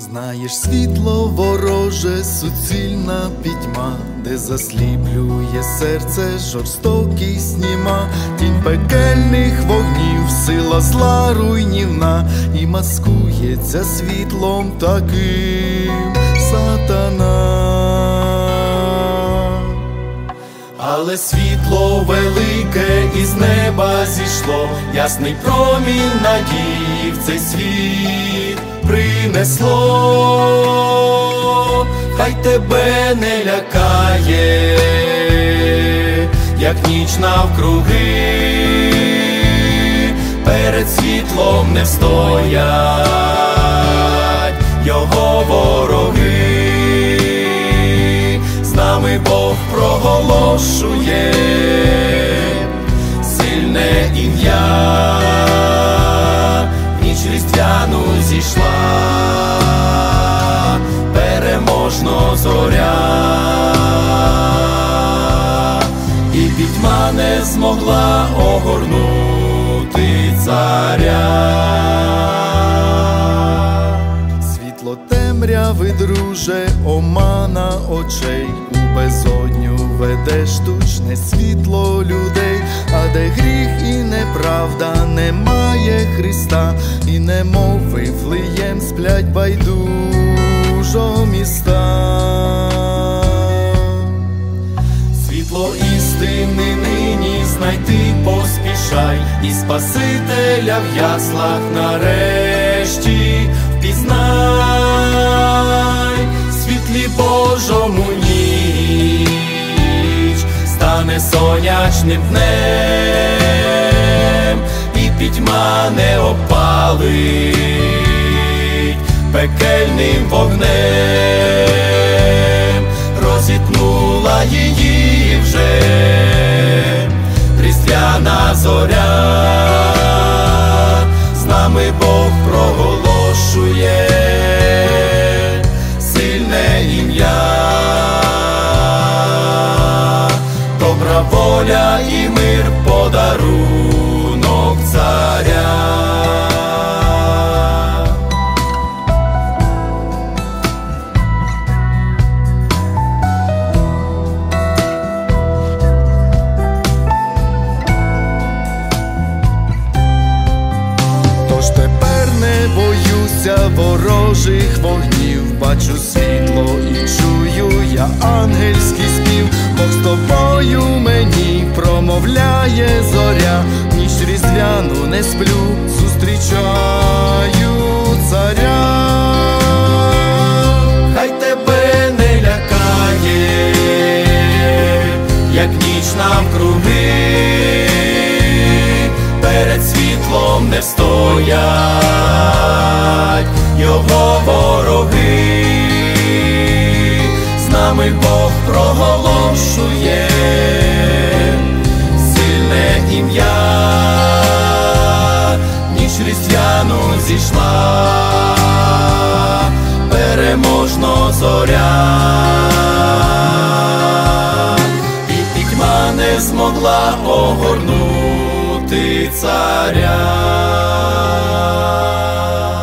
Знаєш, світло вороже, суцільна пітьма, де засліплює серце жорстокість німа, тінь пекельних вогнів, сила зла руйнівна, і маскується світлом таким сатана. Але світло велике із неба зійшло, ясний промінь надії в цей світ принесло. Хай тебе не лякає, як ніч навкруги, перед світлом не встоять його вороги. З нами Бог проголошує сильне ім'я, ніч різдвяну зійшла переможно зоря, і пітьма не змогла огорнути царя. Світло темряви, друже, омана очей, у безодню веде штучне світло людей, а де гріх і неправда, немає Христа, і немов Вифлеєм сплять байдужо міста. Світло істини нині знайти поспішай, і Спасителя в яслах нарешті впізнай. В світлі Божому ніч стане сонячним днем, і пітьма не опалить пекельним вогнем. Розітнула її вже різдвяна зоря, з нами Бог проголошує сильне ім'я. Добра воля і мир — подарунок царя. Ворожих вогнів, бачу світло і чую я ангельський спів. Бог з тобою мені промовляє зоря, ніч різдвяну не сплю, зустрічаю царя. Хай тебе не лякає, як ніч навкруги, перед світлом не встоять його вороги. З нами Бог проголошує сильне ім'я, ніч різдвяну зійшла переможно зоря, і пітьма не змогла огорнути царя.